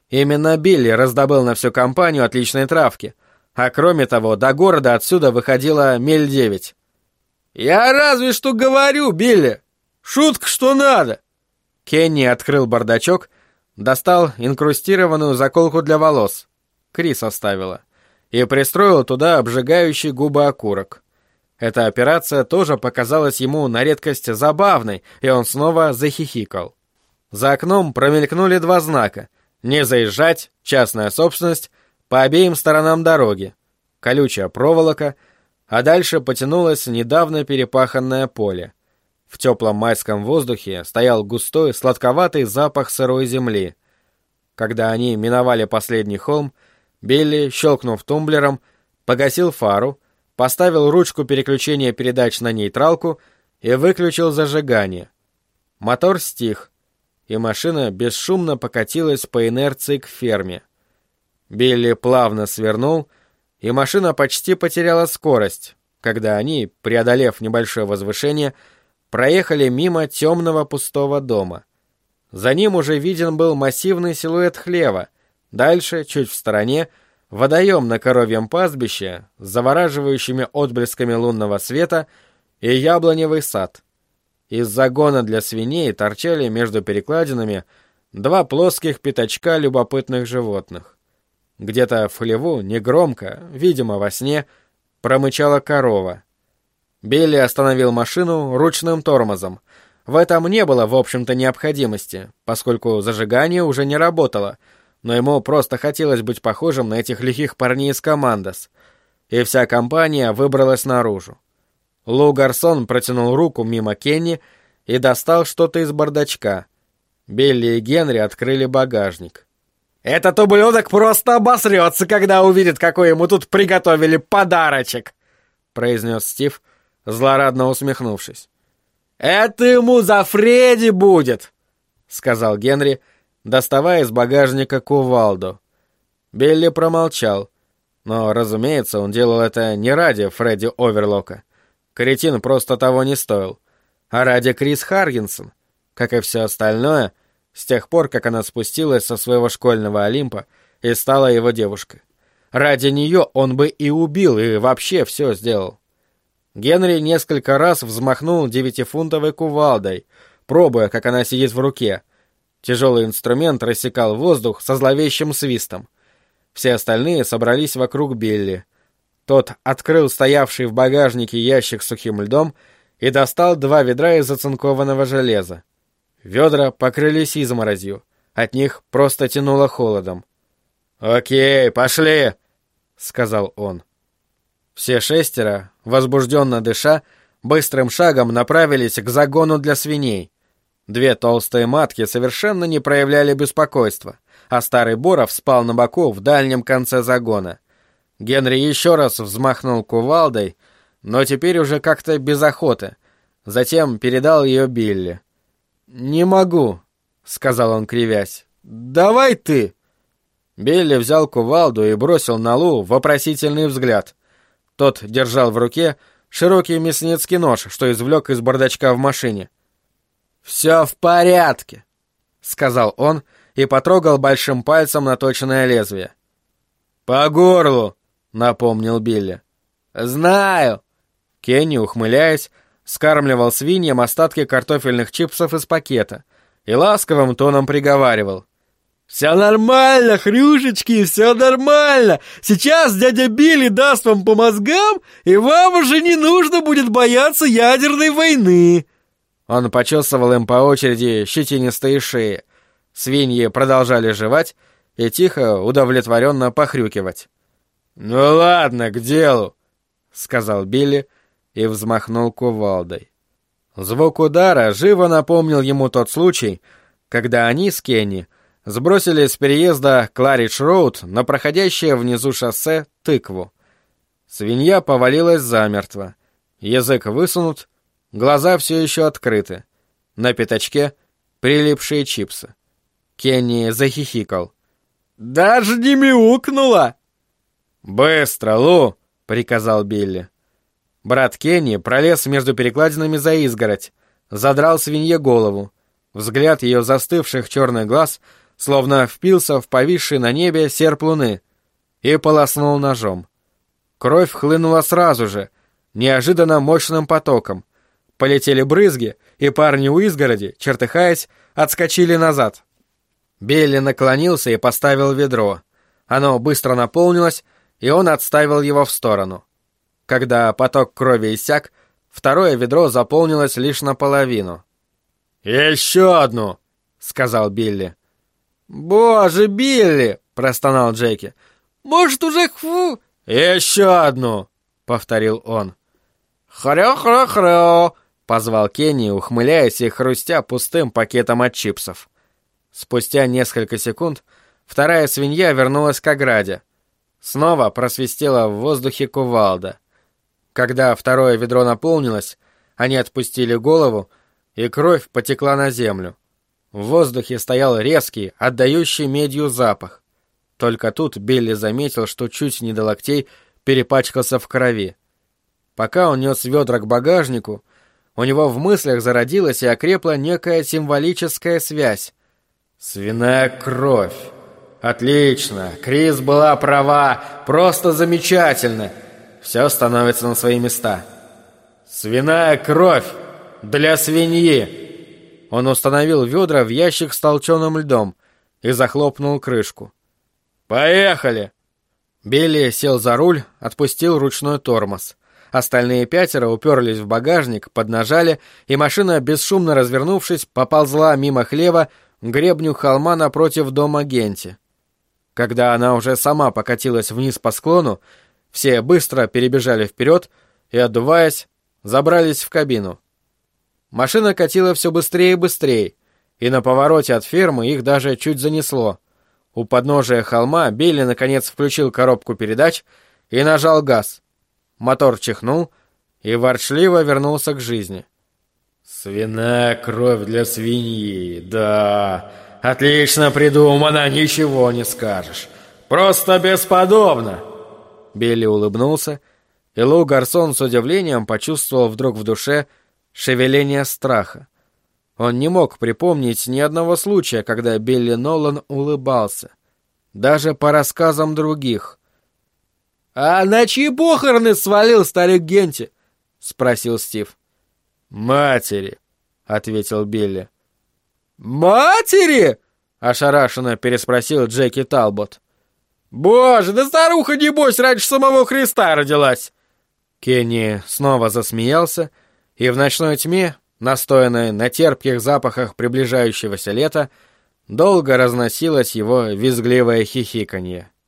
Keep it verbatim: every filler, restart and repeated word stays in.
Именно Билли раздобыл на всю компанию отличной травки, а кроме того, до города отсюда выходило миль девять. «Я разве что говорю, Билли! Шутка, что надо!» Кенни открыл бардачок, достал инкрустированную заколку для волос. Крис оставила. И пристроил туда обжигающий губы окурок. Эта операция тоже показалась ему на редкость забавной, и он снова захихикал. За окном промелькнули два знака: «Не заезжать», «Частная собственность», по обеим сторонам дороги, колючая проволока, а дальше потянулось недавно перепаханное поле. В теплом майском воздухе стоял густой, сладковатый запах сырой земли. Когда они миновали последний холм, Билли, щелкнув тумблером, погасил фару, поставил ручку переключения передач на нейтралку и выключил зажигание. Мотор стих, и машина бесшумно покатилась по инерции к ферме. Билли плавно свернул, и машина почти потеряла скорость, когда они, преодолев небольшое возвышение, проехали мимо темного пустого дома. За ним уже виден был массивный силуэт хлева, дальше, чуть в стороне, водоем на коровьем пастбище с завораживающими отблесками лунного света и яблоневый сад. Из загона для свиней торчали между перекладинами два плоских пятачка любопытных животных. Где-то в хлеву негромко, видимо во сне, промычала корова. Билли остановил машину ручным тормозом. В этом не было, в общем-то, необходимости, поскольку зажигание уже не работало, но ему просто хотелось быть похожим на этих лихих парней из «Командос». И вся компания выбралась наружу. Лу Гарсон протянул руку мимо Кенни и достал что-то из бардачка. Билли и Генри открыли багажник. «Этот ублюдок просто обосрется, когда увидит, какой ему тут приготовили подарочек!» произнес Стив, злорадно усмехнувшись. «Это ему за Фредди будет!» сказал Генри, доставая из багажника кувалду. Билли промолчал, но, разумеется, он делал это не ради Фредди Оверлока. Кретин просто того не стоил, а ради Крис Харгинсон, как и все остальное, с тех пор, как она спустилась со своего школьного Олимпа и стала его девушкой. Ради нее он бы и убил, и вообще все сделал. Генри несколько раз взмахнул девятифунтовой кувалдой, пробуя, как она сидит в руке. Тяжелый инструмент рассекал воздух со зловещим свистом. Все остальные собрались вокруг Билли. Тот открыл стоявший в багажнике ящик с сухим льдом и достал два ведра из оцинкованного железа. Ведра покрылись изморозью, от них просто тянуло холодом. «Окей, пошли!» — сказал он. Все шестеро, возбужденно дыша, быстрым шагом направились к загону для свиней. Две толстые матки совершенно не проявляли беспокойства, а старый Боров спал на боку в дальнем конце загона. Генри еще раз взмахнул кувалдой, но теперь уже как-то без охоты. Затем передал ее Билли. «Не могу», — сказал он, кривясь. «Давай ты!» Билли взял кувалду и бросил на Лу вопросительный взгляд. Тот держал в руке широкий мясницкий нож, что извлек из бардачка в машине. «Все в порядке», — сказал он и потрогал большим пальцем наточенное лезвие. «По горлу», — напомнил Билли. «Знаю». Кенни, ухмыляясь, скармливал свиньям остатки картофельных чипсов из пакета и ласковым тоном приговаривал. «Все нормально, хрюшечки, все нормально. Сейчас дядя Билли даст вам по мозгам, и вам уже не нужно будет бояться ядерной войны». Он почесывал им по очереди щетинистые шеи. Свиньи продолжали жевать и тихо, удовлетворенно похрюкивать. «Ну ладно, к делу», — сказал Билли и взмахнул кувалдой. Звук удара живо напомнил ему тот случай, когда они с Кенни сбросили с переезда Кларидж-Роуд на проходящее внизу шоссе тыкву. Свинья повалилась замертво, язык высунут, глаза все еще открыты. На пятачке прилипшие чипсы. Кенни захихикал. «Даже не мяукнула!» «Быстро, Лу!» — приказал Билли. Брат Кенни пролез между перекладинами за изгородь, задрал свинье голову. Взгляд ее застывших черных глаз словно впился в повисший на небе серп луны, и полоснул ножом. Кровь хлынула сразу же, неожиданно мощным потоком. Полетели брызги, и парни у изгороди, чертыхаясь, отскочили назад. Билли наклонился и поставил ведро. Оно быстро наполнилось, и он отставил его в сторону. Когда поток крови иссяк, второе ведро заполнилось лишь наполовину. «Еще одну!» — сказал Билли. «Боже, Билли!» — простонал Джеки. «Может, уже хву...» «Еще одну!» — повторил он. «Хрё-хрё-хрё!» — позвал Кенни, ухмыляясь и хрустя пустым пакетом от чипсов. Спустя несколько секунд вторая свинья вернулась к ограде. Снова просвистела в воздухе кувалда. Когда второе ведро наполнилось, они отпустили голову, и кровь потекла на землю. В воздухе стоял резкий, отдающий медью запах. Только тут Билли заметил, что чуть не до локтей перепачкался в крови. Пока он нес ведра к багажнику, у него в мыслях зародилась и окрепла некая символическая связь. «Свиная кровь! Отлично! Крис была права! Просто замечательно! Все становится на свои места. Свиная кровь! Для свиньи!» Он установил ведра в ящик с толченым льдом и захлопнул крышку. «Поехали!» Билли сел за руль, отпустил ручной тормоз. Остальные пятеро уперлись в багажник, поднажали, и машина, бесшумно развернувшись, поползла мимо хлева к гребню холма напротив дома Генти. Когда она уже сама покатилась вниз по склону, все быстро перебежали вперед и, отдуваясь, забрались в кабину. Машина катила все быстрее и быстрее, и на повороте от фермы их даже чуть занесло. У подножия холма Билли наконец включил коробку передач и нажал газ. Мотор чихнул и ворчливо вернулся к жизни. «Свиная кровь для свиньи, да, отлично придумано, ничего не скажешь. Просто бесподобно!» Билли улыбнулся, и Лу Гарсон с удивлением почувствовал вдруг в душе шевеление страха. Он не мог припомнить ни одного случая, когда Билли Нолан улыбался. Даже по рассказам других. «А на чьи похороны свалил старик Генти?» — спросил Стив. «Матери», — ответил Билли. «Матери?» — ошарашенно переспросил Джеки Талбот. «Боже, да старуха, небось, раньше самого Христа родилась!» Кенни снова засмеялся, и в ночной тьме, настоянной на терпких запахах приближающегося лета, долго разносилось его визгливое хихиканье.